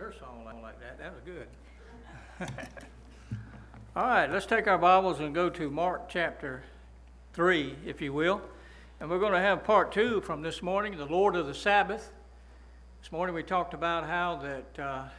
her song like that. That was good. All right, let's take our Bibles and go to Mark chapter 3, if you will. And we're going to have part 2 from this morning, the Lord of the Sabbath. This morning we talked about how that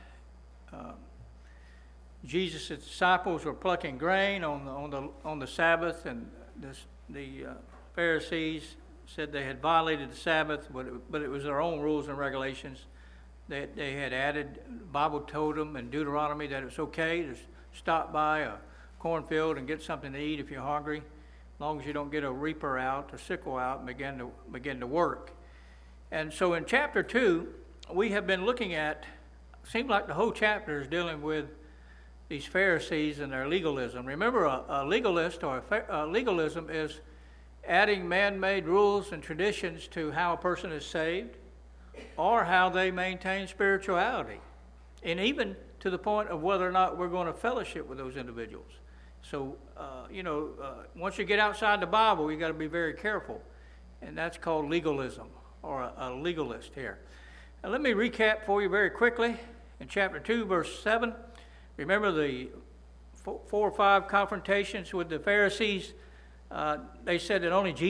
Jesus' disciples were plucking grain on the Sabbath, and the Pharisees said they had violated the Sabbath, but it was their own rules and regulations that they had added. The Bible told them in Deuteronomy that it's okay to stop by a cornfield and get something to eat if you're hungry, as long as you don't get a reaper out, a sickle out, and begin to work. And so in chapter 2, we have been looking at, seems like the whole chapter is dealing with these Pharisees and their legalism. Remember, a legalist or a legalism is adding man-made rules and traditions to how a person is saved or how they maintain spirituality, and even to the point of whether or not we're going to fellowship with those individuals. So, once you get outside the Bible, you got to be very careful, and that's called legalism or a legalist here. And let me recap for you very quickly. In chapter 2, verse 7, remember the 4 or 5 confrontations with the Pharisees. They said that only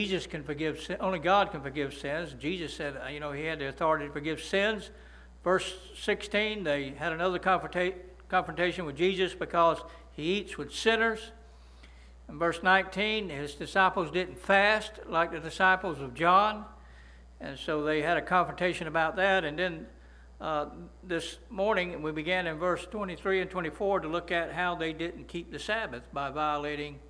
God can forgive sins. Jesus said, he had the authority to forgive sins. Verse 16, they had another confrontation with Jesus because he eats with sinners. In verse 19, his disciples didn't fast like the disciples of John. And so they had a confrontation about that. And then this morning, we began in verse 23 and 24 to look at how they didn't keep the Sabbath by violating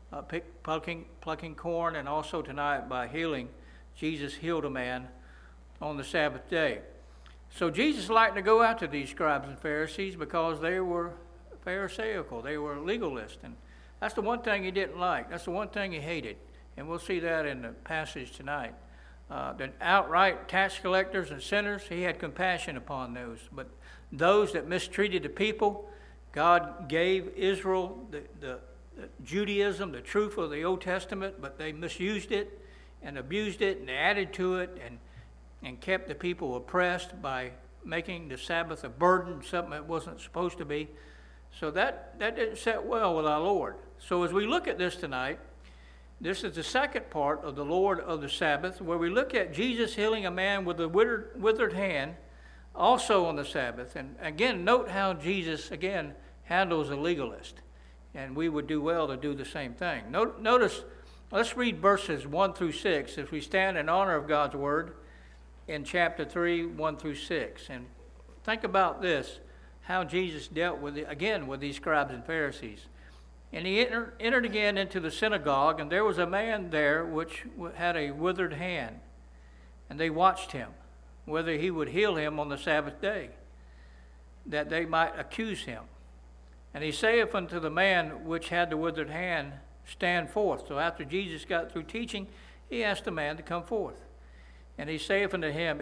plucking corn, and also tonight by healing. Jesus healed a man on the Sabbath day. So Jesus liked to go after these scribes and Pharisees because they were Pharisaical, they were legalists, and that's the one thing he didn't like. That's the one thing he hated, and we'll see that in the passage tonight. The outright tax collectors and sinners, he had compassion upon those, but those that mistreated the people, God gave Israel the Judaism, the truth of the Old Testament, but they misused it and abused it and added to it and kept the people oppressed by making the Sabbath a burden, something it wasn't supposed to be. So that didn't sit well with our Lord. So as we look at this tonight, this is the second part of the Lord of the Sabbath, where we look at Jesus healing a man with a withered hand, also on the Sabbath. And again, note how Jesus, again, handles a legalist. And we would do well to do the same thing. Notice, let's read verses 1 through 6 as we stand in honor of God's word in chapter 3, 1 through 6. And think about this, how Jesus dealt with these scribes and Pharisees. And he entered again into the synagogue, and there was a man there which had a withered hand. And they watched him, whether he would heal him on the Sabbath day, that they might accuse him. And he saith unto the man which had the withered hand, stand forth. So after Jesus got through teaching, he asked the man to come forth. And he saith unto him,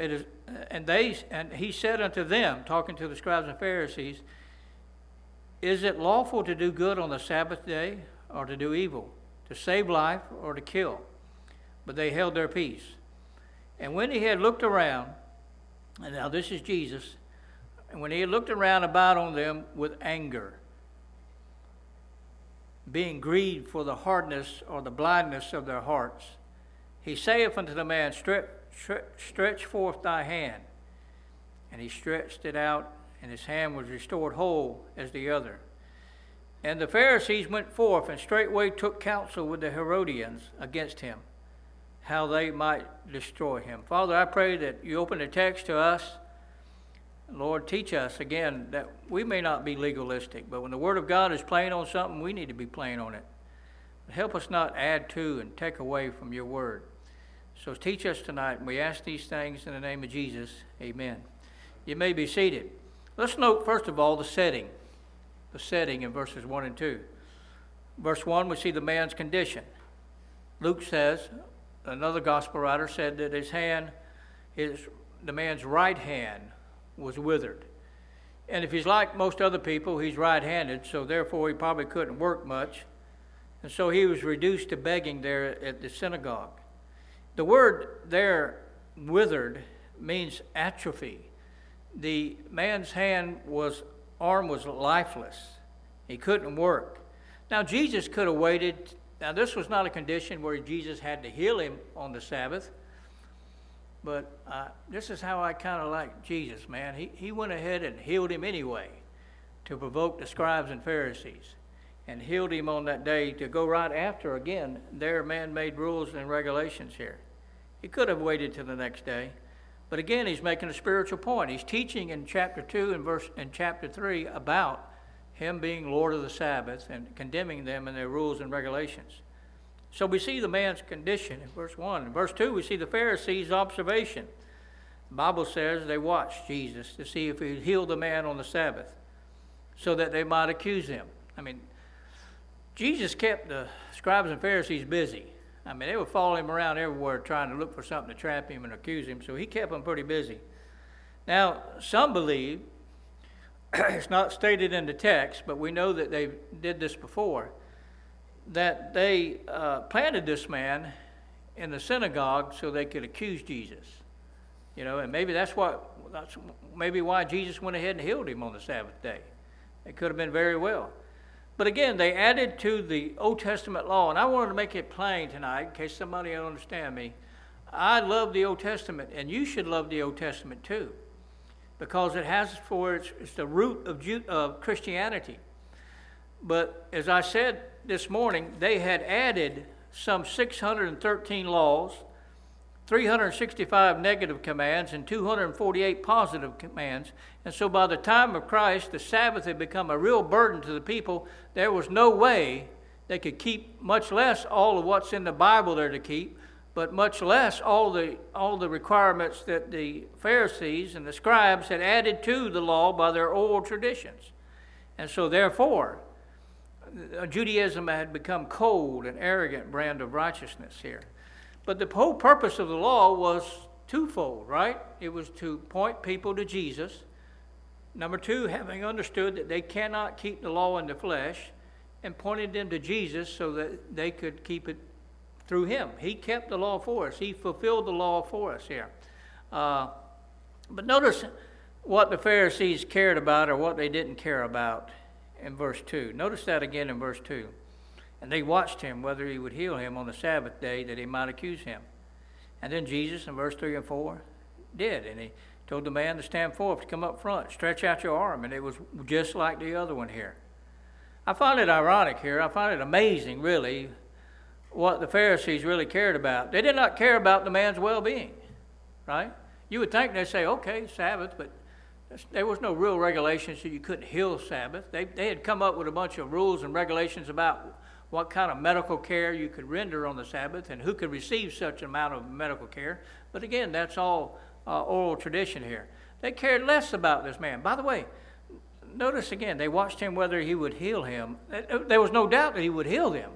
and he said unto them, talking to the scribes and Pharisees, is it lawful to do good on the Sabbath day, or to do evil, to save life, or to kill? But they held their peace. And when he had looked around, and now this is Jesus, and when he had looked around about on them with anger, being grieved for the hardness or the blindness of their hearts, he saith unto the man, stretch forth thy hand. And he stretched it out, and his hand was restored whole as the other. And the Pharisees went forth, and straightway took counsel with the Herodians against him, how they might destroy him. Father, I pray that you open the text to us. Lord, teach us again that we may not be legalistic, but when the Word of God is plain on something, we need to be plain on it. Help us not add to and take away from your Word. So teach us tonight, and we ask these things in the name of Jesus. Amen. You may be seated. Let's note, first of all, the setting in verses 1 and 2. Verse 1, we see the man's condition. Luke says, another gospel writer said that the man's right hand was withered. And if he's like most other people, he's right-handed, so therefore he probably couldn't work much. And so he was reduced to begging there at the synagogue. The word there, withered, means atrophy. the man's arm was lifeless. He couldn't work. Now, Jesus could have waited. Now, this was not a condition where Jesus had to heal him on the Sabbath. But this is how I kind of like Jesus, man. He went ahead and healed him anyway to provoke the scribes and Pharisees, and healed him on that day to go right after, again, their man-made rules and regulations here. He could have waited till the next day. But again, he's making a spiritual point. He's teaching in chapter 2 and chapter 3 about him being Lord of the Sabbath and condemning them and their rules and regulations. So we see the man's condition in verse 1. In verse 2, we see the Pharisees' observation. The Bible says they watched Jesus to see if he would heal the man on the Sabbath so that they might accuse him. I mean, Jesus kept the scribes and Pharisees busy. I mean, they would follow him around everywhere trying to look for something to trap him and accuse him, so he kept them pretty busy. Now, some believe, it's not stated in the text, but we know that they did this before, that they planted this man in the synagogue so they could accuse Jesus. You know, and maybe that's maybe why Jesus went ahead and healed him on the Sabbath day. It could have been very well. But again, they added to the Old Testament law, and I wanted to make it plain tonight in case somebody don't understand me. I love the Old Testament, and you should love the Old Testament too, because it has it's the root of Christianity. But as I said this morning, they had added some 613 laws, 365 negative commands, and 248 positive commands. And so by the time of Christ, the Sabbath had become a real burden to the people. There was no way they could keep, much less all of what's in the Bible there to keep, but much less all the requirements that the Pharisees and the scribes had added to the law by their oral traditions. And so therefore, Judaism had become cold and arrogant brand of righteousness here. But the whole purpose of the law was twofold, right? It was to point people to Jesus. Number two, having understood that they cannot keep the law in the flesh, and pointed them to Jesus so that they could keep it through him. He kept the law for us. He fulfilled the law for us here. But notice what the Pharisees cared about or what they didn't care about in verse 2. Notice that again in verse 2. And they watched him whether he would heal him on the Sabbath day that he might accuse him. And then Jesus in verse 3 and 4 did. And he told the man to stand forth, to come up front, stretch out your arm. And it was just like the other one here. I find it ironic here. I find it amazing, really, what the Pharisees really cared about. They did not care about the man's well-being, right? You would think they'd say, okay, Sabbath, but there was no real regulation so you couldn't heal Sabbath. They had come up with a bunch of rules and regulations about what kind of medical care you could render on the Sabbath and who could receive such an amount of medical care. But again, that's all oral tradition here. They cared less about this man. By the way, notice again, they watched him whether he would heal him. There was no doubt that he would heal them,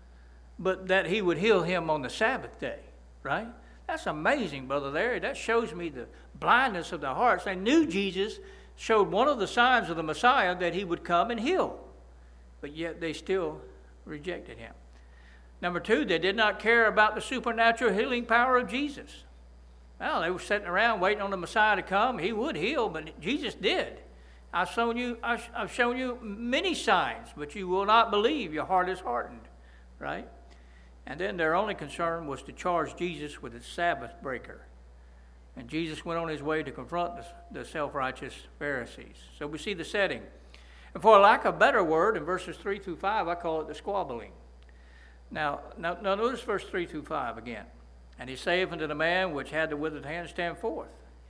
but that he would heal him on the Sabbath day, right? That's amazing, Brother Larry. That shows me the blindness of their hearts. They knew Jesus showed one of the signs of the Messiah that he would come and heal, but yet they still rejected him. Number two, they did not care about the supernatural healing power of Jesus. Well, they were sitting around waiting on the Messiah to come. He would heal, but Jesus did. I've shown you many signs, but you will not believe. Your heart is hardened, right? And then their only concern was to charge Jesus with a Sabbath breaker. And Jesus went on his way to confront the self-righteous Pharisees. So we see the setting. And for lack of a better word, in verses 3 through 5, I call it the squabbling. Now notice verse 3 through 5 again. And he saith unto the man which had the withered hand, stand forth.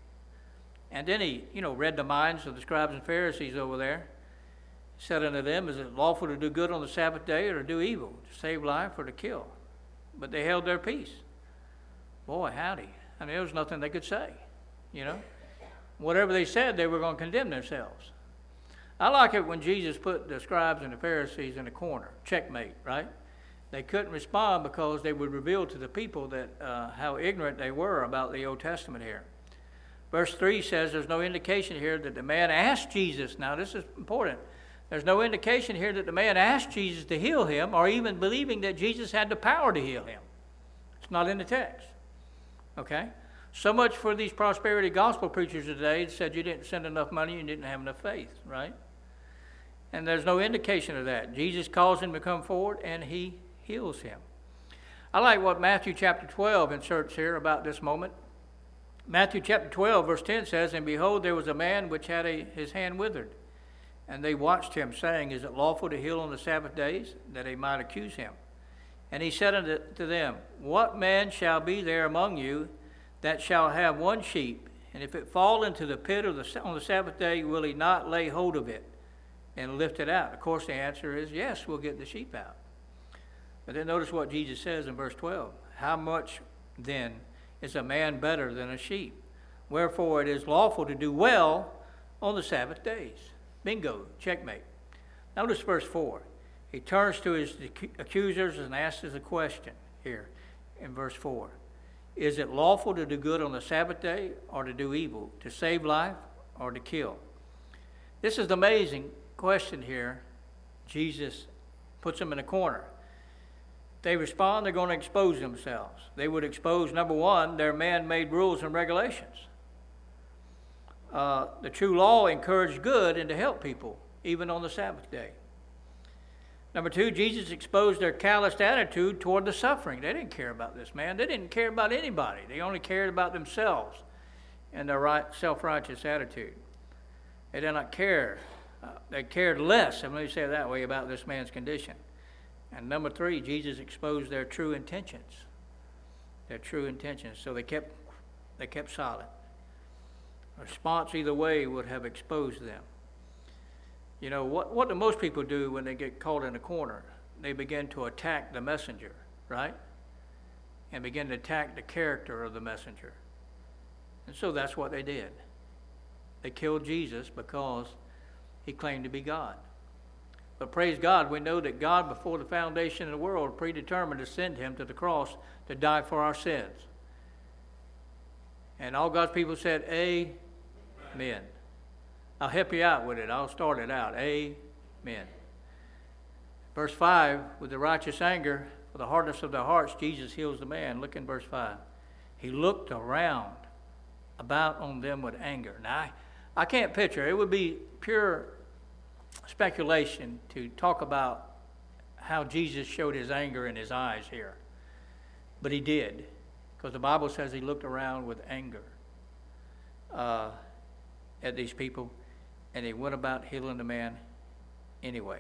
And then he, read the minds of the scribes and Pharisees over there. He said unto them, is it lawful to do good on the Sabbath day or to do evil, to save life or to kill? But they held their peace. Boy, howdy. I mean, there was nothing they could say, Whatever they said, they were going to condemn themselves. I like it when Jesus put the scribes and the Pharisees in a corner. Checkmate, right? They couldn't respond because they would reveal to the people that how ignorant they were about the Old Testament here. Verse 3 says there's no indication here that the man asked Jesus. Now, this is important. There's no indication here that the man asked Jesus to heal him or even believing that Jesus had the power to heal him. It's not in the text. Okay? So much for these prosperity gospel preachers today that said you didn't send enough money and didn't have enough faith, right? And there's no indication of that. Jesus calls him to come forward, and he heals him. I like what Matthew chapter 12 inserts here about this moment. Matthew chapter 12, verse 10 says, "And behold, there was a man which had his hand withered. And they watched him, saying, Is it lawful to heal on the Sabbath days? That they might accuse him. And he said unto them, What man shall be there among you that shall have one sheep, and if it fall into the pit on the Sabbath day, will he not lay hold of it and lift it out? Of course, the answer is yes, we'll get the sheep out. But then notice what Jesus says in verse 12. How much then is a man better than a sheep? Wherefore it is lawful to do well on the Sabbath days. Bingo, checkmate. Notice verse 4. He turns to his accusers and asks us a question here in verse 4. Is it lawful to do good on the Sabbath day or to do evil, to save life or to kill? This is the amazing question here. Jesus puts them in a corner. They respond, they're going to expose themselves. They would expose, number one, their man-made rules and regulations. The true law encouraged good and to help people, even on the Sabbath day. Number two, Jesus exposed their calloused attitude toward the suffering. They didn't care about this man. They didn't care about anybody. They only cared about themselves and their self-righteous attitude. They did not care. They cared less, let me say it that way, about this man's condition. And number three, Jesus exposed their true intentions. Their true intentions. So they kept silent. A response either way would have exposed them. You know, what do most people do when they get caught in a corner? They begin to attack the messenger, right? And begin to attack the character of the messenger. And so that's what they did. They killed Jesus because he claimed to be God. But praise God, we know that God, before the foundation of the world, predetermined to send him to the cross to die for our sins. And all God's people said, Amen. I'll help you out with it. I'll start it out. Amen. Verse 5, with the righteous anger, for the hardness of their hearts, Jesus heals the man. Look in verse 5. He looked around about on them with anger. Now, I can't picture. It would be pure speculation to talk about how Jesus showed his anger in his eyes here. But he did, because the Bible says he looked around with anger at these people. And he went about healing the man anyway.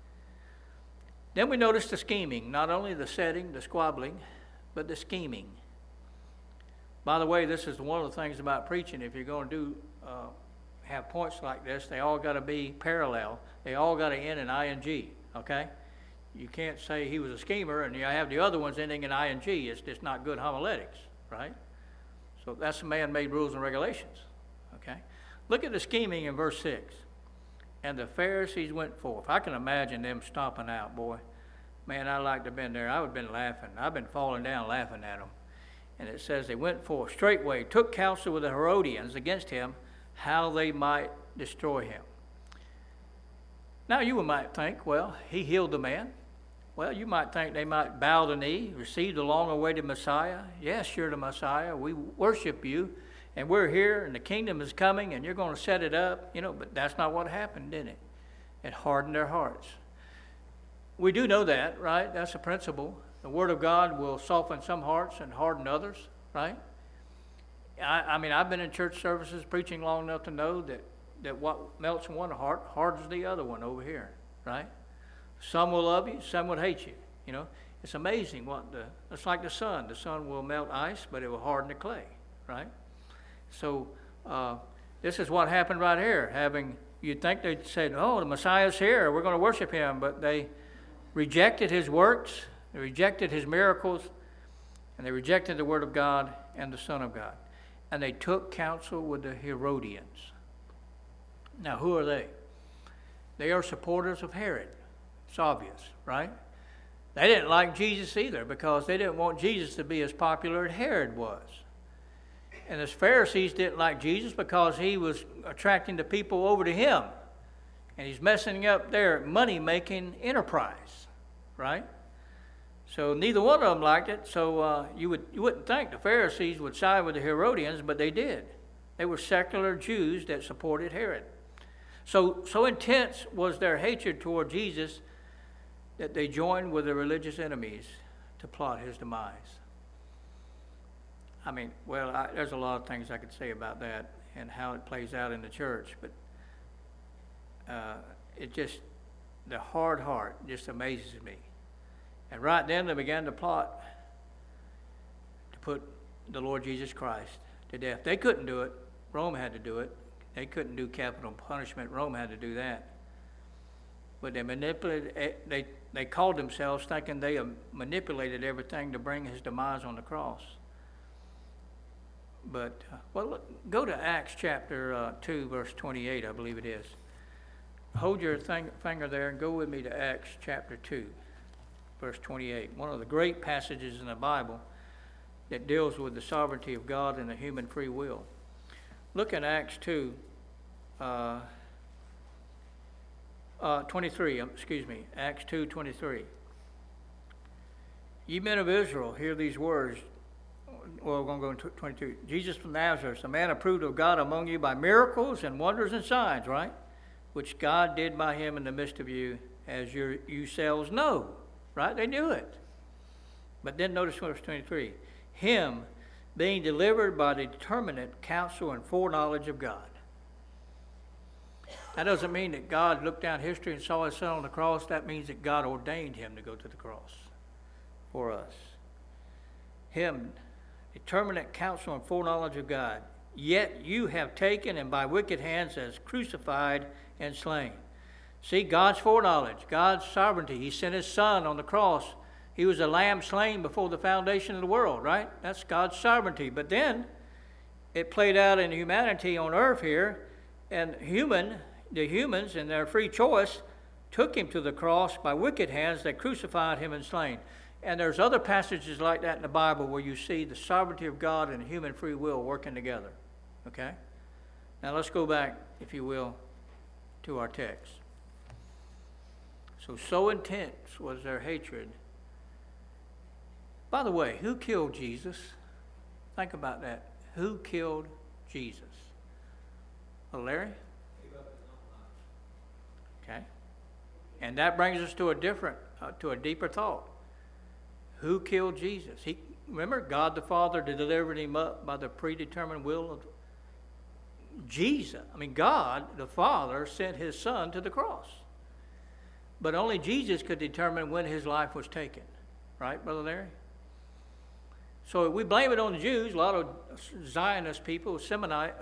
Then we notice the scheming, not only the setting, the squabbling, but the scheming. By the way, this is one of the things about preaching. If you're going to have points like this, they all got to be parallel. They all got to end in ing, okay? You can't say he was a schemer and you have the other ones ending in ing. It's just not good homiletics, right? So that's the man-made rules and regulations, okay? Look at the scheming in verse 6. And the Pharisees went forth. I can imagine them stomping out, boy. Man, I'd like to have been there. I would have been laughing. I've been falling down laughing at them. And it says they went forth straightway, took counsel with the Herodians against him, how they might destroy him. Now you might think, well, he healed the man. Well, you might think they might bow the knee, receive the long-awaited Messiah. Yes, you're the Messiah. We worship you. And we're here, and the kingdom is coming, and you're going to set it up, but that's not what happened, did it? It hardened their hearts. We do know that, right? That's a principle. The Word of God will soften some hearts and harden others, right? I mean, I've been in church services preaching long enough to know that what melts in one heart hardens the other one over here, right? Some will love you, some will hate you, It's amazing it's like the sun. The sun will melt ice, but it will harden the clay, right? So this is what happened right here. You'd think they said, the Messiah's here, we're going to worship him. But they rejected his works, they rejected his miracles, and they rejected the Word of God and the Son of God. And they took counsel with the Herodians. Now, who are they? They are supporters of Herod. It's obvious, right? They didn't like Jesus either because they didn't want Jesus to be as popular as Herod was. And the Pharisees didn't like Jesus because he was attracting the people over to him. And he's messing up their money-making enterprise, right? So neither one of them liked it. So you wouldn't think the Pharisees would side with the Herodians, but they did. They were secular Jews that supported Herod. So intense was their hatred toward Jesus that they joined with the religious enemies to plot his demise. I mean, well, there's a lot of things I could say about that and how it plays out in the church, but the hard heart just amazes me. And right then they began to plot to put the Lord Jesus Christ to death. They couldn't do it. Rome had to do it. They couldn't do capital punishment. Rome had to do that. But they manipulated. They called themselves thinking they manipulated everything to bring his demise on the cross. But go to Acts chapter 2, verse 28, I believe it is. Hold your finger there and go with me to Acts chapter 2, verse 28. One of the great passages in the Bible that deals with the sovereignty of God and the human free will. Look at Acts 2, 23, Acts 2, 23. Ye men of Israel, hear these words. Well, we're going to go to 22. Jesus from Nazareth, a man approved of God among you by miracles and wonders and signs, right? Which God did by him in the midst of you, as yourselves know, right? They knew it. But then notice verse 23. Him being delivered by the determinate counsel and foreknowledge of God. That doesn't mean that God looked down history and saw his son on the cross. That means that God ordained him to go to the cross for us. Him, determinate counsel and foreknowledge of God. Yet you have taken and by wicked hands as crucified and slain. See, God's foreknowledge, God's sovereignty. He sent his son on the cross. He was a lamb slain before the foundation of the world, right? That's God's sovereignty. But then it played out in humanity on earth here, and the humans in their free choice took him to the cross by wicked hands that crucified him and slain. And there's other passages like that in the Bible where you see the sovereignty of God and human free will working together. Okay? Now let's go back, if you will, to our text. So intense was their hatred. By the way, who killed Jesus? Think about that. Who killed Jesus? Well, Larry? Okay. And that brings us to a deeper thought. Who killed Jesus? Remember, God the Father delivered him up by the predetermined will of Jesus. I mean, God the Father sent his son to the cross. But only Jesus could determine when his life was taken. Right, Brother Larry? So we blame it on the Jews. A lot of Zionist people, Semites,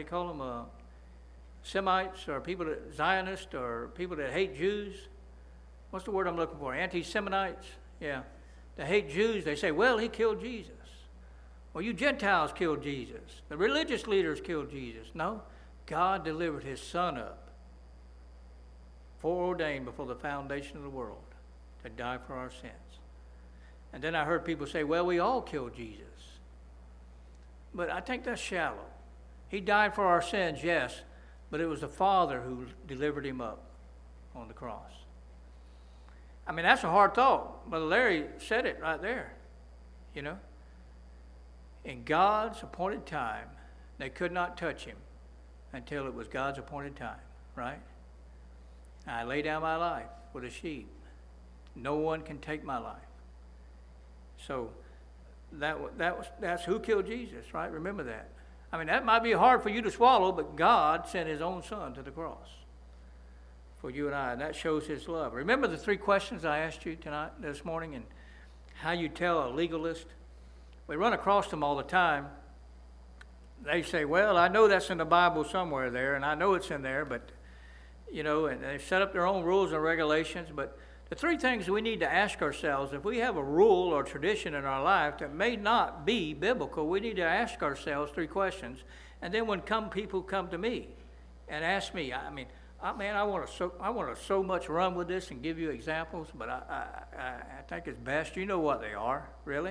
or people that Zionists, or people that hate Jews. What's the word I'm looking for? Anti-Semites? Yeah. They hate Jews. They say, well, he killed Jesus. Well, you Gentiles killed Jesus. The religious leaders killed Jesus. No, God delivered his son up, foreordained before the foundation of the world, to die for our sins. And then I heard people say, well, we all killed Jesus. But I think that's shallow. He died for our sins, yes, but it was the Father who delivered him up on the cross. I mean, that's a hard thought. Brother Larry said it right there, you know. In God's appointed time, they could not touch him until it was God's appointed time, right? I lay down my life for the sheep. No one can take my life. So that's who killed Jesus, right? Remember that. I mean, that might be hard for you to swallow, but God sent his own son to the cross for you and I, and that shows his love. Remember the 3 questions I asked you this morning, and how you tell a legalist? We run across them all the time. They say, well, I know that's in the Bible somewhere there, and I know it's in there, but, you know, and they've set up their own rules and regulations. But the 3 things we need to ask ourselves, if we have a rule or tradition in our life that may not be biblical, we need to ask ourselves 3 questions. And then when people come to me and ask me, I want to so much run with this and give you examples, but I think it's best. You know what they are, really.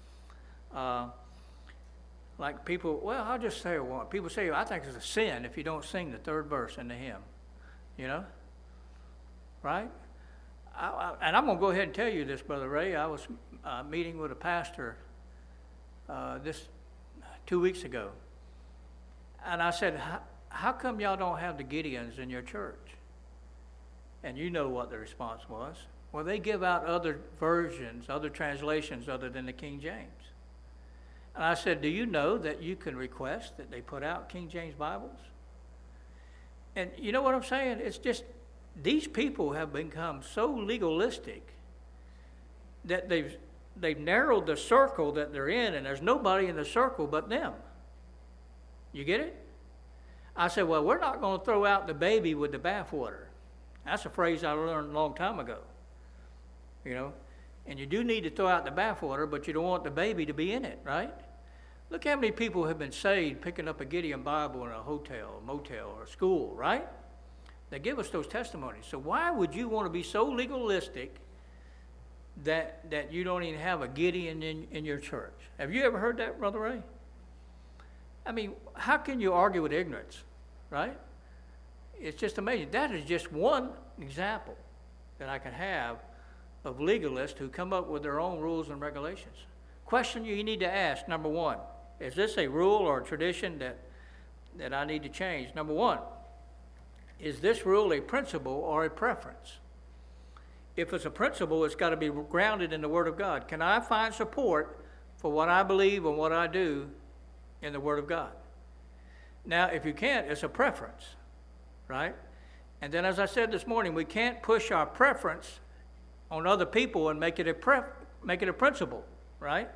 Like people, well, I'll just say one. People say, I think it's a sin if you don't sing the 3rd verse in the hymn, you know, right? and I'm going to go ahead and tell you this, Brother Ray. I was meeting with a pastor this 2 weeks ago. And I said, how come y'all don't have the Gideons in your church? And you know what the response was. Well, they give out other versions, other translations other than the King James. And I said, do you know that you can request that they put out King James Bibles? And you know what I'm saying? It's just, these people have become so legalistic that they've narrowed the circle that they're in, and there's nobody in the circle but them. You get it? I said, well, we're not going to throw out the baby with the bathwater. That's a phrase I learned a long time ago. You know? And you do need to throw out the bathwater, but you don't want the baby to be in it, right? Look how many people have been saved picking up a Gideon Bible in a hotel, a motel, or a school, right? They give us those testimonies. So why would you want to be so legalistic that you don't even have a Gideon in your church? Have you ever heard that, Brother Ray? I mean, how can you argue with ignorance, right? It's just amazing. That is just one example that I can have of legalists who come up with their own rules and regulations. Question you need to ask, number one, is this a rule or a tradition that I need to change? Number one, is this rule a principle or a preference? If it's a principle, it's got to be grounded in the Word of God. Can I find support for what I believe and what I do in the Word of God? Now, if you can't, it's a preference, right? And then, as I said this morning, we can't push our preference on other people and make it a principle, right?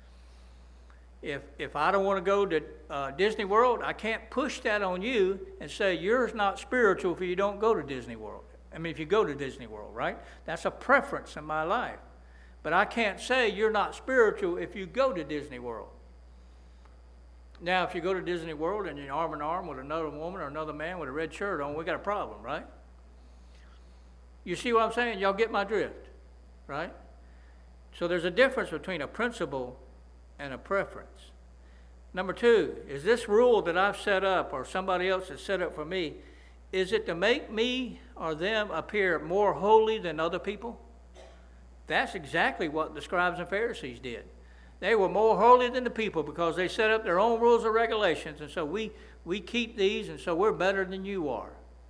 If I don't want to go to Disney World, I can't push that on you and say you're not spiritual if you don't go to Disney World. I mean, if you go to Disney World, right? That's a preference in my life. But I can't say you're not spiritual if you go to Disney World. Now, if you go to Disney World and you're arm in arm with another woman or another man with a red shirt on, we got a problem, right? You see what I'm saying? Y'all get my drift, right? So there's a difference between a principle and a preference. Number two, is this rule that I've set up or somebody else has set up for me, is it to make me or them appear more holy than other people? That's exactly what the scribes and Pharisees did. They were more holy than the people because they set up their own rules and regulations, and so we keep these, and so we're better than you are.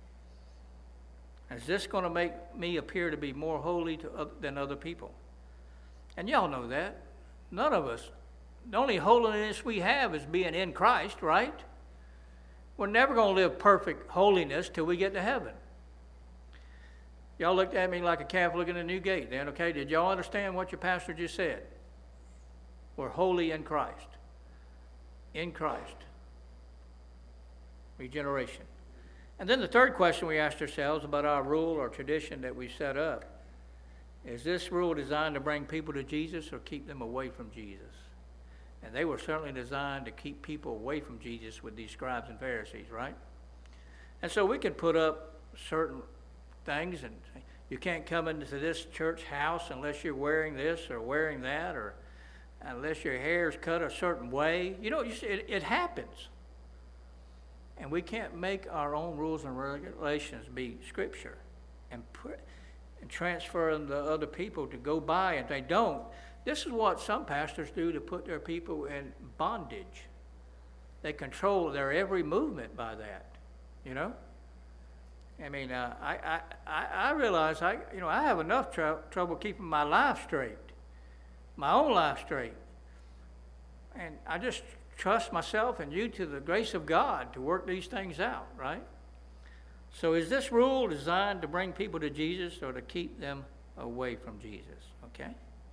Is this going to make me appear to be more holy than other people? And y'all know that. None of us. The only holiness we have is being in Christ, right? We're never going to live perfect holiness till we get to heaven. Y'all looked at me like a calf looking at a new gate then, okay? Did y'all understand what your pastor just said? We're holy in Christ. In Christ. Regeneration. And then the third question we asked ourselves about our rule or tradition that we set up, is this rule designed to bring people to Jesus or keep them away from Jesus? And they were certainly designed to keep people away from Jesus with these scribes and Pharisees, right? And so we can put up certain things, and you can't come into this church house unless you're wearing this or wearing that, or unless your hair is cut a certain way. You know, it happens. And we can't make our own rules and regulations be Scripture and transfer them to other people to go by, and they don't. This is what some pastors do to put their people in bondage. They control their every movement by that, you know? I mean, I realize I have enough trouble keeping my life straight, my own life straight. And I just trust myself and you to the grace of God to work these things out, right? So is this rule designed to bring people to Jesus or to keep them away from Jesus, okay?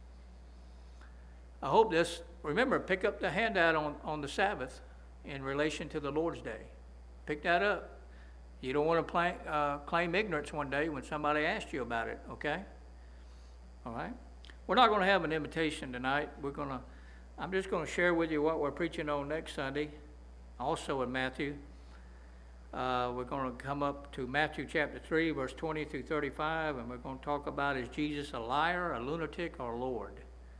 I hope this, remember, pick up the handout on the Sabbath in relation to the Lord's Day. Pick that up. You don't want to claim ignorance one day when somebody asks you about it, okay? All right? We're not going to have an invitation tonight. I'm just going to share with you what we're preaching on next Sunday, also in Matthew. We're going to come up to Matthew chapter 3, verse 20 through 35, and we're going to talk about, is Jesus a liar, a lunatic, or Lord?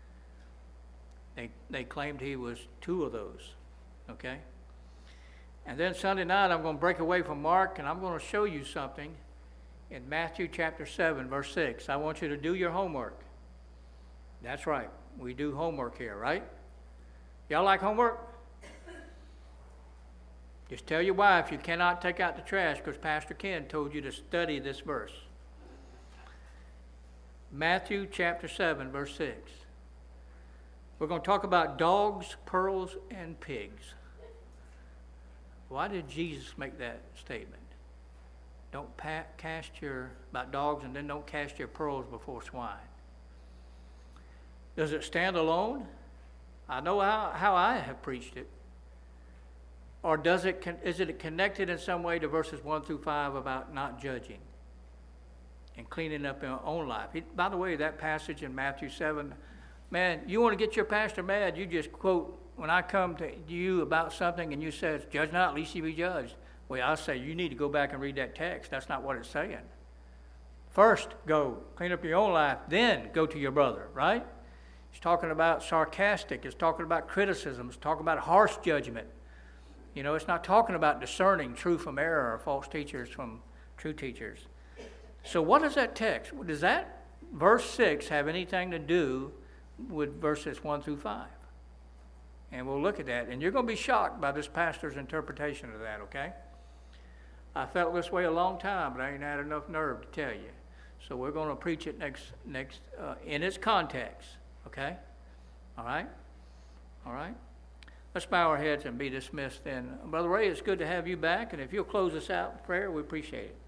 They claimed he was two of those, okay? And then Sunday night, I'm going to break away from Mark, and I'm going to show you something in Matthew chapter 7, verse 6. I want you to do your homework. That's right. We do homework here, right? Y'all like homework? Just tell your wife you cannot take out the trash because Pastor Ken told you to study this verse. Matthew chapter 7, verse 6. We're going to talk about dogs, pearls, and pigs. Why did Jesus make that statement? Don't cast about dogs, and then don't cast your pearls before swine. Does it stand alone? I know how I have preached it. Or is it connected in some way to verses 1 through 5 about not judging and cleaning up your own life? By the way, that passage in Matthew 7, man, you want to get your pastor mad, you just quote, when I come to you about something and you say, judge not, lest you be judged. Well, I'll say, you need to go back and read that text. That's not what it's saying. First, go clean up your own life, then go to your brother, right? It's talking about sarcastic. It's talking about criticism. It's talking about harsh judgment. You know, it's not talking about discerning true from error or false teachers from true teachers. So what is that text? Does that verse 6 have anything to do with verses 1 through 5? And we'll look at that. And you're going to be shocked by this pastor's interpretation of that, okay? I felt this way a long time, but I ain't had enough nerve to tell you. So we're going to preach it next in its context, okay? All right? All right? Let's bow our heads and be dismissed then. Brother Ray, it's good to have you back, and if you'll close us out in prayer, we appreciate it.